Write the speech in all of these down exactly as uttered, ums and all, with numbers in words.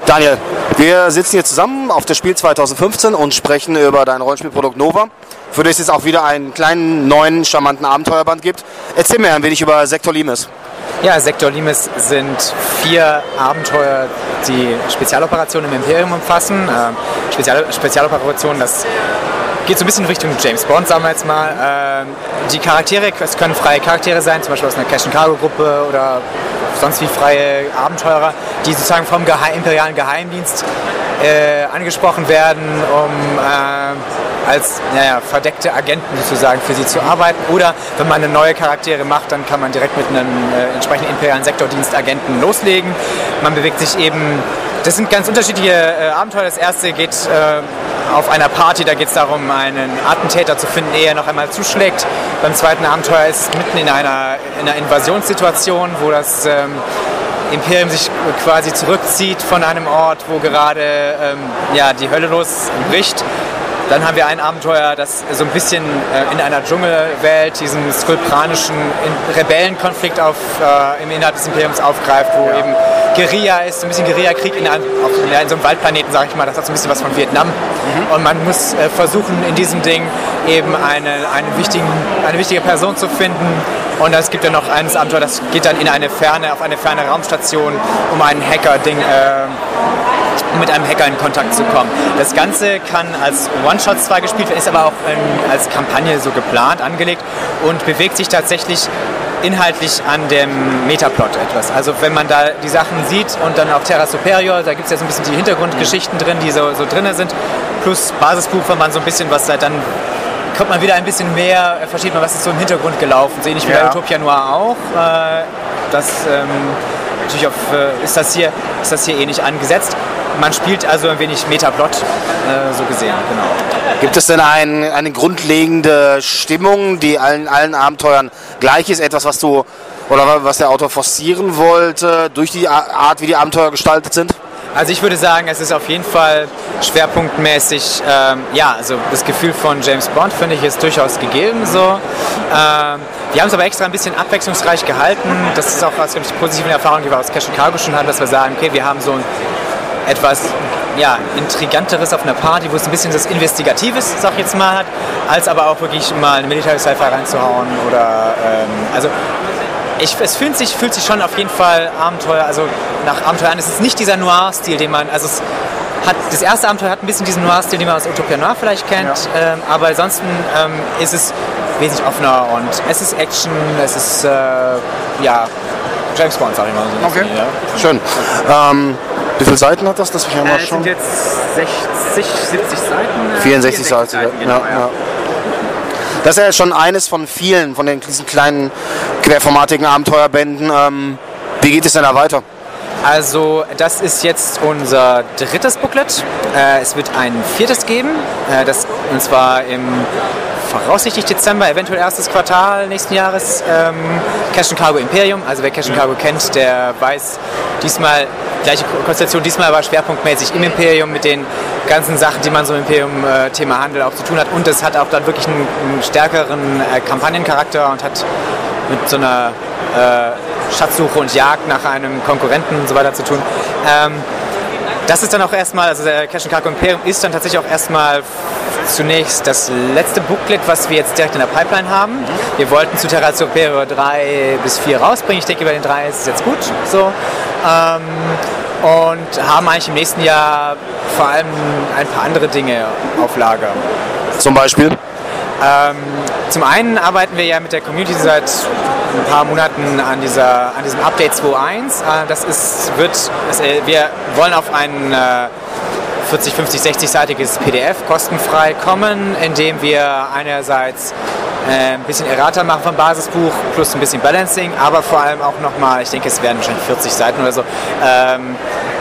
Daniel, wir sitzen hier zusammen auf der Spiel zwanzig fünfzehn und sprechen über dein Rollenspielprodukt Nova, für das es jetzt auch wieder einen kleinen, neuen, charmanten Abenteuerband gibt. Erzähl mir ein wenig über Sektor Limes. Ja, Sektor Limes sind vier Abenteuer, die Spezialoperationen im Imperium umfassen. Äh, Spezial Spezialoperationen, das geht so ein bisschen in Richtung James Bond, sagen wir jetzt mal. Ähm, die Charaktere, es können freie Charaktere sein, zum Beispiel aus einer Cash-and-Cargo-Gruppe oder sonst wie freie Abenteurer, die sozusagen vom Geheim, imperialen Geheimdienst äh, angesprochen werden, um äh, als naja, verdeckte Agenten sozusagen für sie zu arbeiten. Oder wenn man eine neue Charaktere macht, dann kann man direkt mit einem äh, entsprechenden imperialen Sektordienstagenten loslegen. Man bewegt sich eben, das sind ganz unterschiedliche äh, Abenteuer. Das erste geht äh, auf einer Party, da geht es darum, einen Attentäter zu finden, ehe er noch einmal zuschlägt. Beim zweiten Abenteuer ist es mitten in einer, in einer Invasionssituation, wo das ähm, Imperium sich quasi zurückzieht von einem Ort, wo gerade ähm, ja, die Hölle losbricht. Dann haben wir ein Abenteuer, das so ein bisschen äh, in einer Dschungelwelt diesen skulpranischen Rebellenkonflikt auf, äh, im Innerhalb des Imperiums aufgreift, wo ja. eben Guerilla ist, ein bisschen Guerillakrieg in, ein, auf, ja, in so einem Waldplaneten, sage ich mal, das hat so ein bisschen was von Vietnam. Mhm. Und man muss äh, versuchen, in diesem Ding eben eine, einen wichtigen, eine wichtige Person zu finden. Und es gibt ja noch eines Abenteuer, das geht dann in eine ferne, auf eine ferne Raumstation, um ein Hacker-Ding, äh, um mit einem Hacker in Kontakt zu kommen. Das Ganze kann als One-Shot zwar gespielt werden, ist aber auch in, als Kampagne so geplant, angelegt und bewegt sich tatsächlich inhaltlich an dem Metaplot etwas. Also wenn man da die Sachen sieht und dann auch Terra Superior, da gibt es ja so ein bisschen die Hintergrundgeschichten drin, die so, so drin sind, plus Basisbuch, wenn man so ein bisschen was da dann kommt man wieder ein bisschen mehr, versteht man, was ist so im Hintergrund gelaufen. So ähnlich wie bei Utopia Noir auch. Äh, das, ähm, natürlich auf, äh, ist, das hier, ist das hier ähnlich angesetzt. Man spielt also ein wenig Metaplot, äh, so gesehen, genau. Gibt es denn ein, eine grundlegende Stimmung, die allen, allen Abenteuern gleich ist? Etwas, was du oder was der Autor forcieren wollte, durch die Art, wie die Abenteuer gestaltet sind? Also ich würde sagen, es ist auf jeden Fall schwerpunktmäßig, ähm, ja, also das Gefühl von James Bond, finde ich, ist durchaus gegeben so. Ähm, wir haben es aber extra ein bisschen abwechslungsreich gehalten. Das ist auch was die positive Erfahrung, die wir aus Cash and Cargo schon hatten, dass wir sagen, okay, wir haben so ein etwas ja, Intriganteres auf einer Party, wo es ein bisschen das Investigatives, sag ich jetzt mal, hat, als aber auch wirklich mal eine Military Sci-Fi reinzuhauen oder, ähm, also Ich, es fühlt sich, fühlt sich schon auf jeden Fall Abenteuer, also nach Abenteuer an. Es ist nicht dieser Noir-Stil, den man, also es hat, das erste Abenteuer hat ein bisschen diesen Noir-Stil, den man aus Utopia Noir vielleicht kennt, ja. ähm, aber ansonsten ähm, ist es wesentlich offener und es ist Action, es ist, äh, ja, James Bond, sag ich mal. So okay, bisschen, ja. Schön. Ähm, wie viele Seiten hat das? Das ich ja mal äh, schon. sind jetzt sechzig, siebzig Seiten. vierundsechzig, vierundsechzig Seiten, Seiten, genau, ja. ja. ja. Das ist ja schon eines von vielen, von den, diesen kleinen, querformatigen Abenteuerbänden. Ähm, wie geht es denn da weiter? Also das ist jetzt unser drittes Booklet. Äh, es wird ein viertes geben, äh, das, und zwar im voraussichtlich Dezember, eventuell erstes Quartal nächsten Jahres. Ähm, Cash and Cargo Imperium, also wer Cash and Cargo kennt, der weiß, diesmal, gleiche Konstellation, diesmal aber schwerpunktmäßig im Imperium mit den ganzen Sachen, die man so im Imperium-Thema Handel auch zu tun hat. Und es hat auch dann wirklich einen, einen stärkeren äh, Kampagnencharakter und hat mit so einer äh, Schatzsuche und Jagd nach einem Konkurrenten und so weiter zu tun. Ähm, das ist dann auch erstmal, also der Cash and Cargo Imperium ist dann tatsächlich auch erstmal zunächst das letzte Booklet, was wir jetzt direkt in der Pipeline haben. Wir wollten zu Terra Superior drei bis vier rausbringen. Ich denke, bei den drei ist es jetzt gut. So. Ähm, und haben eigentlich im nächsten Jahr vor allem ein paar andere Dinge auf Lager. Zum Beispiel? Ähm, zum einen arbeiten wir ja mit der Community seit ein paar Monaten an, dieser, an diesem Update zwei Punkt eins. Äh, das ist, wird, das, äh, wir wollen auf ein äh, vierzig, fünfzig, sechzig-seitiges P D F kostenfrei kommen, indem wir einerseits äh, ein bisschen Errata machen vom Basisbuch plus ein bisschen Balancing, aber vor allem auch nochmal, ich denke, es werden wahrscheinlich vierzig Seiten oder so, ähm,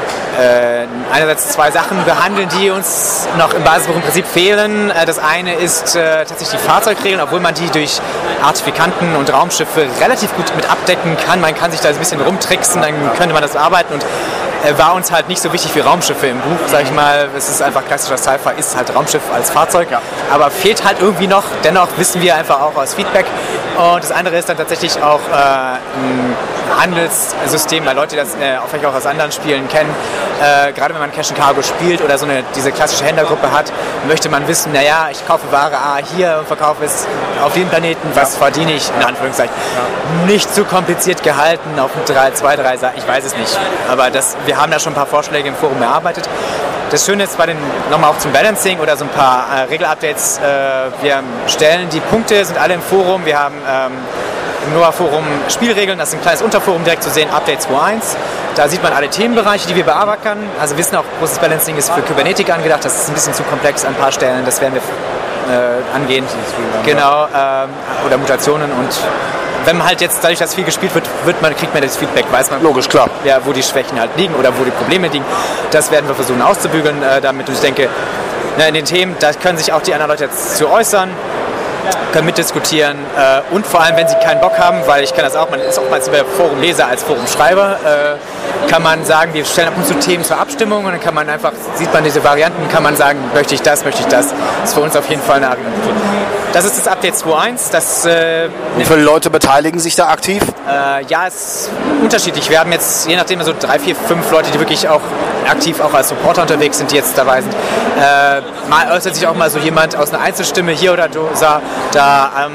Äh, einerseits zwei Sachen behandeln, die uns noch im Basisbuch im Prinzip fehlen. Äh, das eine ist äh, tatsächlich die Fahrzeugregeln, obwohl man die durch Artefikanten und Raumschiffe relativ gut mit abdecken kann. Man kann sich da ein bisschen rumtricksen, dann könnte man das arbeiten und äh, war uns halt nicht so wichtig wie Raumschiffe im Buch, sag ich mal. Es ist einfach klassischer Sci-Fi, ist halt Raumschiff als Fahrzeug, ja. Aber fehlt halt irgendwie noch. Dennoch wissen wir einfach auch aus Feedback, Und das andere ist dann tatsächlich auch äh, ein Handelssystem, weil Leute das äh, vielleicht auch aus anderen Spielen kennen. Äh, gerade wenn man Cash and Cargo spielt oder so eine, diese klassische Händlergruppe hat, möchte man wissen, naja, ich kaufe Ware A hier und verkaufe es auf dem Planeten, was ja. verdiene ich, in Anführungszeichen. Ja. Nicht zu kompliziert gehalten, auf drei, zwei, drei Seiten, ich weiß es nicht. Aber das, wir haben da schon ein paar Vorschläge im Forum erarbeitet. Das Schöne ist bei den, nochmal auch zum Balancing oder so ein paar äh, Regelupdates, äh, wir stellen die Punkte, sind alle im Forum, wir haben ähm, im Noah-Forum Spielregeln, das ist ein kleines Unterforum direkt zu sehen, Update zwei Punkt eins. Da sieht man alle Themenbereiche, die wir bearbeiten können. Also wir wissen auch, großes Balancing ist für Kybernetik angedacht, das ist ein bisschen zu komplex an ein paar Stellen, das werden wir äh, angehen. Genau, ähm, oder Mutationen und wenn man halt jetzt, dadurch, dass viel gespielt wird, wird man, kriegt man das Feedback, weiß man, logisch, klar. Ja, wo die Schwächen halt liegen oder wo die Probleme liegen. Das werden wir versuchen auszubügeln äh, damit. Und ich denke, na, in den Themen, da können sich auch die anderen Leute jetzt zu äußern, können mitdiskutieren äh, und vor allem, wenn sie keinen Bock haben, weil ich kann das auch, man ist oftmals über Forumleser als Forumschreiber, äh, kann man sagen, wir stellen ab und zu Themen zur Abstimmung und dann kann man einfach, sieht man diese Varianten, kann man sagen, möchte ich das, möchte ich das. Das ist für uns auf jeden Fall eine Argument. Das ist das Update zwei Punkt eins. Das, äh, Wie viele Leute beteiligen sich da aktiv? Äh, ja, es ist unterschiedlich. Wir haben jetzt, je nachdem, so drei, vier, fünf Leute, die wirklich auch aktiv auch als Supporter unterwegs sind, die jetzt dabei sind. Äh, mal äußert sich auch mal so jemand aus einer Einzelstimme hier oder da. da ähm,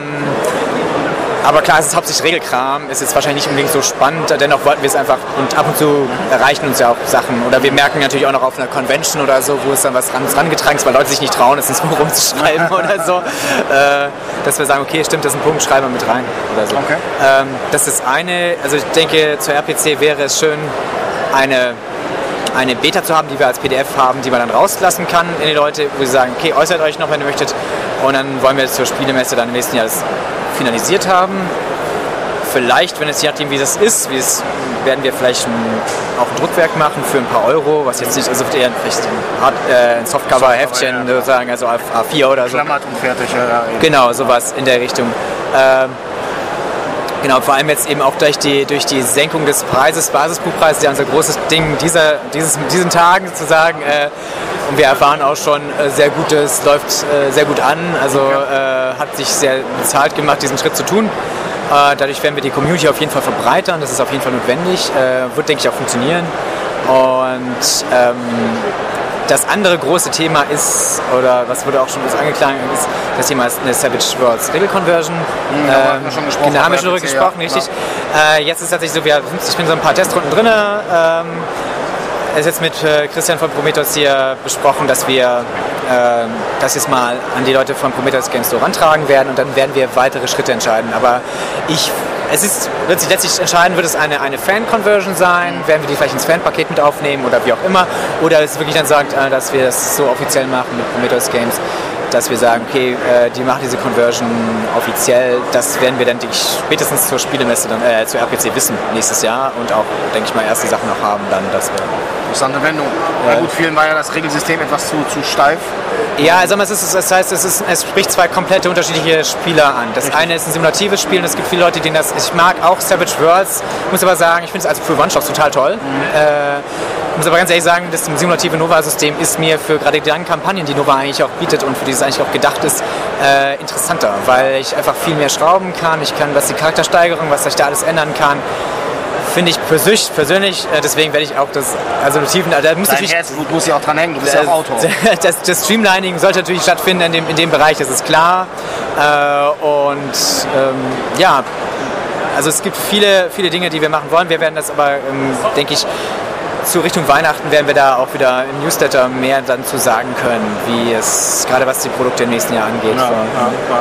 aber klar, es ist hauptsächlich Regelkram, ist jetzt wahrscheinlich nicht unbedingt so spannend, dennoch wollten wir es einfach und ab und zu erreichen uns ja auch Sachen oder wir merken natürlich auch noch auf einer Convention oder so, wo es dann was ran, rangetragen ist, weil Leute sich nicht trauen, es ins Forum zu schreiben oder so, äh, dass wir sagen, okay, stimmt, das ist ein Punkt, schreiben wir mit rein oder so. Okay. Ähm, das ist eine, also ich denke, zur R P C wäre es schön, eine eine Beta zu haben, die wir als P D F haben, die man dann rauslassen kann in die Leute, wo sie sagen, okay, äußert euch noch, wenn ihr möchtet. Und dann wollen wir jetzt zur Spielemesse dann im nächsten Jahr das finalisiert haben. Vielleicht, wenn es je nachdem, wie das ist, wie es, werden wir vielleicht ein, auch ein Druckwerk machen für ein paar Euro, was jetzt nicht, also eher vielleicht ein, Hard, äh, ein Softcover-Heftchen Softcover, ja, sozusagen, also A vier oder so. Klammert und fertig. Ja, genau, sowas in der Richtung. Ähm, Genau, vor allem jetzt eben auch durch die, durch die Senkung des Preises, Basisbuchpreises, ja unser großes Ding dieser, dieses, diesen Tagen sozusagen. Äh, und wir erfahren auch schon äh, sehr Gutes, läuft äh, sehr gut an, also äh, hat sich sehr bezahlt gemacht, diesen Schritt zu tun. Äh, dadurch werden wir die Community auf jeden Fall verbreitern, das ist auf jeden Fall notwendig, äh, wird, denke ich, auch funktionieren. Und ähm, das andere große Thema ist, oder was wurde auch schon angeklagt, ist das Thema ist eine Savage Worlds Regel Conversion. Mhm, da haben wir schon gesprochen. Da haben wir schon drüber gesprochen, ja. Richtig. Ja. Äh, jetzt ist es tatsächlich so, wir, ich bin so ein paar Testrunden drin. Ähm, es ist jetzt mit äh, Christian von Prometheus hier besprochen, dass wir äh, das jetzt mal an die Leute von Prometheus Games so rantragen werden und dann werden wir weitere Schritte entscheiden. Aber ich Es ist, wird sich letztlich entscheiden, wird es eine, eine Fan-Conversion sein, werden wir die vielleicht ins Fan-Paket mit aufnehmen oder wie auch immer, oder es wirklich dann sagt, dass wir das so offiziell machen mit Prometheus Games, dass wir sagen, okay, die machen diese Conversion offiziell, das werden wir dann denke ich, spätestens zur Spielemesse, dann, äh, zur R P C wissen nächstes Jahr und auch, denke ich mal, erste Sachen noch haben, dann, dass wir... Interessante Wendung. Ja. Na gut, vielen war ja das Regelsystem etwas zu, zu steif. Ja, also es ist, das heißt, es, ist, es spricht zwei komplette unterschiedliche Spieler an. Das Richtig. Eine ist ein simulatives Spiel und es gibt viele Leute, die das... Ich mag auch Savage Worlds, muss aber sagen, ich finde es als für One-Shots total toll. Mhm. Äh, muss aber ganz ehrlich sagen, das simulative Nova-System ist mir für gerade die langen Kampagnen, die Nova eigentlich auch bietet und für die es eigentlich auch gedacht ist, äh, interessanter, weil ich einfach viel mehr schrauben kann. Ich kann, was die Charaktersteigerung, was ich da alles ändern kann, finde ich persönlich, persönlich äh, deswegen werde ich auch das, also Tiefen, da muss Dein Herz muss ja auch dran hängen, du bist ja auch Autor. Das, das Streamlining sollte natürlich stattfinden in dem, in dem Bereich, das ist klar. Äh, und ähm, ja, also es gibt viele, viele Dinge, die wir machen wollen. Wir werden das aber, ähm, denke ich, zu Richtung Weihnachten werden wir da auch wieder im Newsletter mehr dann zu sagen können, wie es, gerade was die Produkte im nächsten Jahr angeht. Ja, so. ja, ja.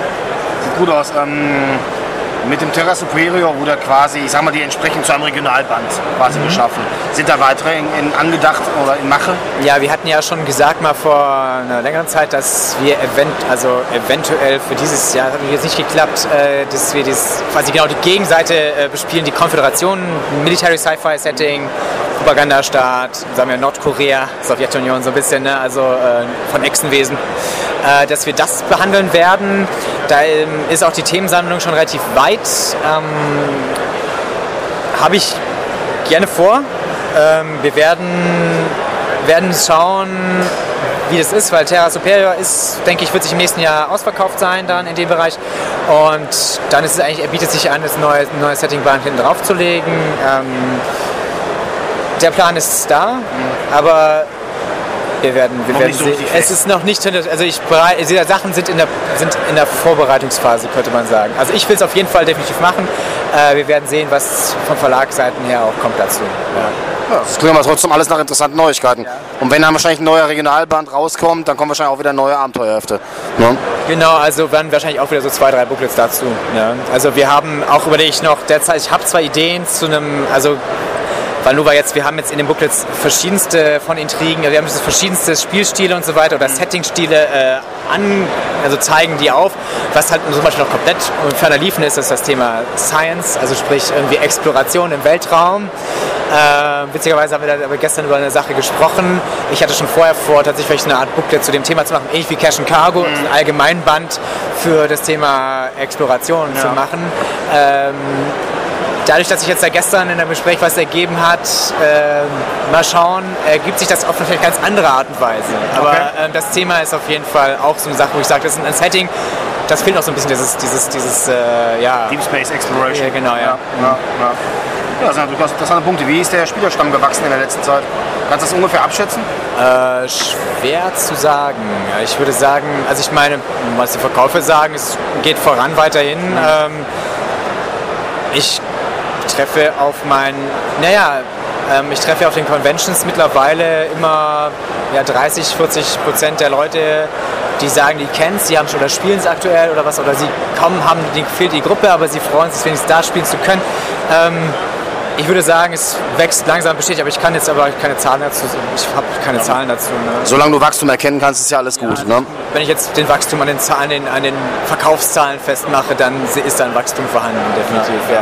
Sieht gut aus. Ähm, mit dem Terra Superior wurde quasi, ich sag mal, die entsprechend zu einem Regionalband quasi mhm. geschaffen. Sind da weitere in, in angedacht oder in Mache? Ja, wir hatten ja schon gesagt mal vor einer längeren Zeit, dass wir event, also eventuell für dieses Jahr, das hat jetzt nicht geklappt, äh, dass wir das, quasi genau die Gegenseite äh, bespielen, die Konföderation, Military Sci-Fi Setting, Propagandastaat, sagen wir Nordkorea, Sowjetunion so ein bisschen, ne? Also äh, von Echsenwesen, äh, dass wir das behandeln werden. Da ähm, ist auch die Themensammlung schon relativ weit. Ähm, Habe ich gerne vor. Ähm, wir werden, werden schauen, wie das ist, weil Terra Superior ist, denke ich, wird sich im nächsten Jahr ausverkauft sein dann in dem Bereich. Und dann ist es eigentlich, er bietet sich an, das neue, neue Setting-Band hinten drauf zu legen. Ähm, der Plan ist da, mhm. aber wir werden, wir werden so sehen. Es ist noch nicht, also ich diese Sachen sind in der sind in der Vorbereitungsphase, könnte man sagen. Also ich will es auf jeden Fall definitiv machen. Äh, wir werden sehen, was von Verlagsseiten her auch kommt dazu. Ja. Ja, das klingt aber trotzdem alles nach interessanten Neuigkeiten. Ja. Und wenn dann wahrscheinlich ein neuer Regionalband rauskommt, dann kommen wahrscheinlich auch wieder neue Abenteuerhefte. Ja? Genau, also werden wahrscheinlich auch wieder so zwei, drei Booklets dazu. Ja. Also wir haben auch überlege ich noch derzeit, ich habe zwei Ideen zu einem, also weil nur weil jetzt, wir haben jetzt in den Booklets verschiedenste von Intrigen, wir haben verschiedenste Spielstile und so weiter oder mhm. Settingstile äh, an, also zeigen die auf. Was halt zum Beispiel noch komplett ferner liefen ist, ist das Thema Science, also sprich irgendwie Exploration im Weltraum. Äh, witzigerweise haben wir da aber gestern über eine Sache gesprochen. Ich hatte schon vorher vor, tatsächlich eine Art Booklet zu dem Thema zu machen, ähnlich wie Cash and Cargo, mhm. ein Allgemeinband für das Thema Exploration ja. zu machen. Ähm, Dadurch, dass sich jetzt da gestern in der Besprechung was ergeben hat, äh, mal schauen, ergibt sich das auf eine vielleicht ganz andere Art und Weise. Aber okay. äh, das Thema ist auf jeden Fall auch so eine Sache, wo ich sage, das ist ein Setting, das fehlt noch so ein bisschen, dieses, dieses, dieses äh, ja. Deep Space Exploration. Ja, genau, ja. Ja, ja, ja. Ja, das sind durchaus interessante Punkte. Wie ist der Spielerstamm gewachsen in der letzten Zeit? Kannst du das ungefähr abschätzen? Äh, schwer zu sagen. Ich würde sagen, also ich meine, was die Verkäufe sagen, es geht voran weiterhin. Mhm. Ähm, ich treffe auf meinen, naja, ähm, ich treffe auf den Conventions mittlerweile immer ja, dreißig, vierzig Prozent der Leute, die sagen, die kennen es, die haben schon oder spielen es aktuell oder was, oder sie kommen, haben, die, fehlt die Gruppe, aber sie freuen sich, wenigstens da spielen zu können. Ähm, ich würde sagen, es wächst langsam bestätigt, aber ich kann jetzt aber keine Zahlen dazu, ich habe keine ja. Zahlen dazu. Ne? Solange du Wachstum erkennen kannst, ist ja alles gut. Ja, ne? Wenn ich jetzt den Wachstum an den, Zahlen, an den, an den Verkaufszahlen festmache, dann ist da ein Wachstum vorhanden, definitiv. Ja. Ja.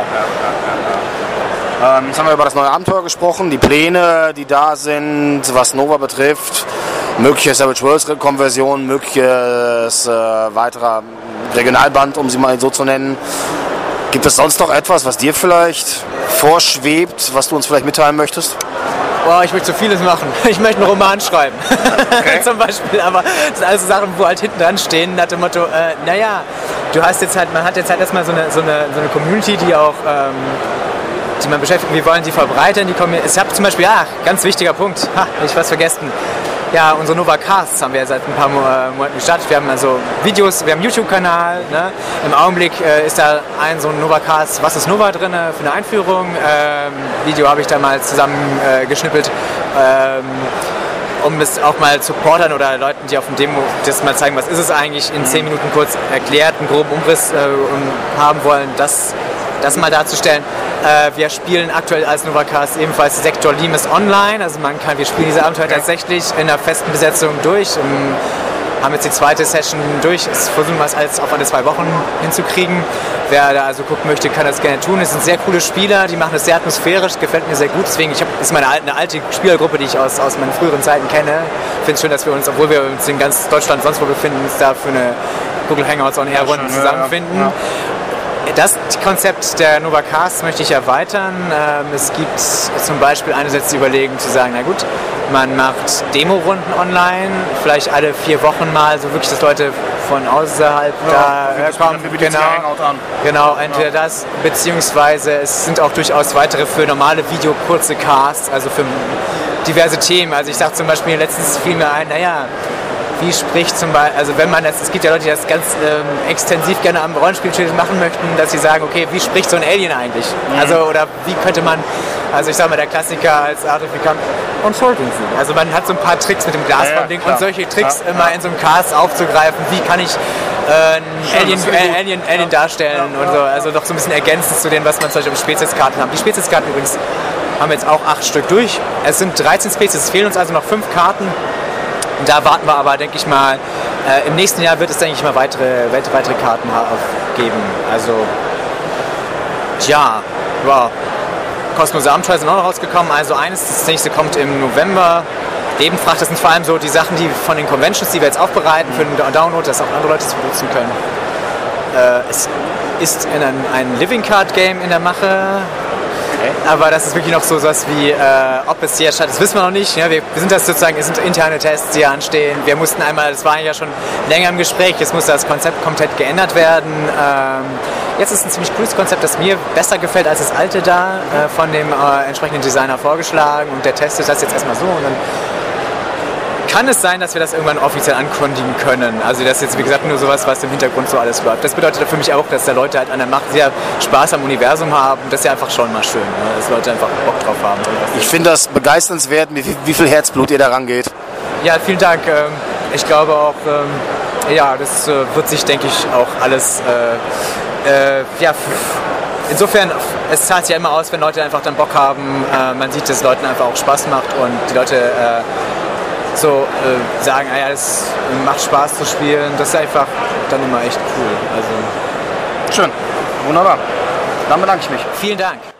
Ja, ja, ja. Ähm, jetzt haben wir über das neue Abenteuer gesprochen, die Pläne, die da sind, was Nova betrifft, mögliche Savage Worlds-Konversion, mögliches äh, weiterer Regionalband, um sie mal so zu nennen. Gibt es sonst noch etwas, was dir vielleicht vorschwebt, was du uns vielleicht mitteilen möchtest? Boah, ich möchte so vieles machen. Ich möchte einen Roman schreiben. Okay. Zum Beispiel, aber das sind alles so Sachen, wo halt hinten dran stehen, nach dem Motto, äh, naja, du hast jetzt halt, man hat jetzt halt erstmal so eine, so eine, so eine Community, die auch, ähm, die man beschäftigt, wir wollen die verbreitern, die kommen, ich habe zum Beispiel, ja, ganz wichtiger Punkt, ha, ich was vergessen. Ja, unsere Nova Casts haben wir seit ein paar Monaten gestartet. Wir haben also Videos, wir haben einen YouTube-Kanal. Ne? Im Augenblick äh, ist da ein so ein Nova Cast, was ist Nova drin für eine Einführung. Ähm, Video habe ich da mal zusammen äh, geschnippelt, ähm, um es auch mal zu Supportern oder Leuten, die auf dem Demo das mal zeigen, was ist es eigentlich, in zehn Minuten kurz erklärt, einen groben Umriss äh, haben wollen, das, das mal darzustellen. Äh, wir spielen aktuell als Novacast ebenfalls Sektor Limes online, also man kann, wir spielen diese Abenteuer okay. tatsächlich in einer festen Besetzung durch. Um, haben jetzt die zweite Session durch, es versuchen wir es alles auf alle zwei Wochen hinzukriegen. Wer da also gucken möchte, kann das gerne tun. Es sind sehr coole Spieler, die machen das sehr atmosphärisch, gefällt mir sehr gut. Deswegen, ich habe, das ist meine alte, eine alte Spielergruppe, die ich aus, aus meinen früheren Zeiten kenne. Ich finde es schön, dass wir uns, obwohl wir uns in ganz Deutschland sonst wo befinden, uns da für eine Google Hangouts on Air Runden zusammenfinden. Ja, ja. Das Konzept der Nova Cast möchte ich erweitern. Es gibt zum Beispiel einerseits die Überlegung zu sagen, na gut, man macht Demo-Runden online, vielleicht alle vier Wochen mal, so wirklich, dass Leute von außerhalb ja, da herkommen. Genau, genau, entweder ja. das, beziehungsweise es sind auch durchaus weitere für normale Video kurze Casts, also für diverse Themen. Also ich sage zum Beispiel, letztens fiel mir ein, naja, wie spricht zum Beispiel, also wenn man das, es gibt ja Leute, die das ganz ähm, extensiv gerne am Rollenspieltisch machen möchten, dass sie sagen, okay, wie spricht so ein Alien eigentlich? Mhm. Also, oder wie könnte man, also ich sag mal, der Klassiker als Art of Become Unfolding. Also man hat so ein paar Tricks mit dem Glasform-Ding ja, ja, und solche Tricks ja, immer ja. in so einem Cast aufzugreifen, wie kann ich äh, einen Alien, äh, Alien, Alien ja. darstellen ja, und so, also doch so ein bisschen ergänzend zu dem, was man zum Beispiel auf Spezieskarten hat. Die Spezieskarten übrigens haben wir jetzt auch acht Stück durch. Es sind dreizehn Spezies, es fehlen uns also noch fünf Karten. Und da warten wir aber, denke ich mal, äh, im nächsten Jahr wird es, denke ich mal, weitere, weitere Karten geben. Also, tja, wow. Kostenlose Abenteuer sind auch noch rausgekommen. Also eines, das nächste kommt im November. Lebenfracht, das sind vor allem so die Sachen, die von den Conventions, die wir jetzt aufbereiten für den Download, dass auch andere Leute es benutzen können. Äh, es ist ein, ein Living Card Game in der Mache. Okay. Aber das ist wirklich noch so was wie, äh, ob es hier statt, das wissen wir noch nicht. Ja? Wir, wir sind das sozusagen, es sind interne Tests, die hier anstehen. Wir mussten einmal, das war ja schon länger im Gespräch, jetzt muss das Konzept komplett geändert werden. Ähm, jetzt ist ein ziemlich cooles Konzept, das mir besser gefällt als das alte da, äh, von dem äh, entsprechenden Designer vorgeschlagen, und der testet das jetzt erstmal so, und dann kann es sein, dass wir das irgendwann offiziell ankündigen können. Also das ist jetzt, wie gesagt, nur sowas, was im Hintergrund so alles läuft. Das bedeutet für mich auch, dass da Leute halt an der Macht sehr Spaß am Universum haben. Das ist ja einfach schon mal schön, ne? Dass Leute einfach Bock drauf haben. Ich finde das begeisternswert, wie, wie viel Herzblut ihr daran geht. Ja, vielen Dank. Ich glaube auch, ja, das wird sich, denke ich, auch alles, äh, äh, ja, insofern, es zahlt sich ja immer aus, wenn Leute einfach dann Bock haben. Man sieht, dass es Leuten einfach auch Spaß macht und die Leute äh, so äh, sagen, ah ja, es macht Spaß zu spielen, das ist einfach dann immer echt cool. Also schön, wunderbar. Dann bedanke ich mich. Vielen Dank.